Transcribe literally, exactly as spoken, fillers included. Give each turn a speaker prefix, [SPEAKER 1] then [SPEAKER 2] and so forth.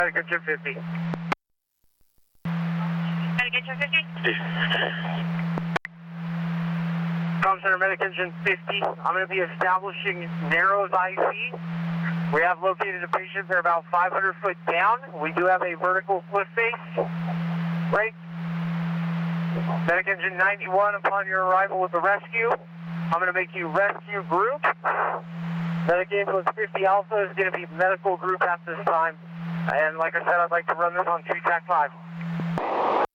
[SPEAKER 1] Medication fifty.
[SPEAKER 2] Medication fifty?
[SPEAKER 1] Com Center Medication fifty. I'm going to be establishing Narrows I C. We have located a patient. They're about five hundred foot down. We do have a vertical cliff face. Right. Medic engine ninety-one, upon your arrival with the rescue, I'm going to make you rescue group. Medic ambulance fifty Alpha is going to be medical group at this time. And like I said, I'd like to run this on two TAC five.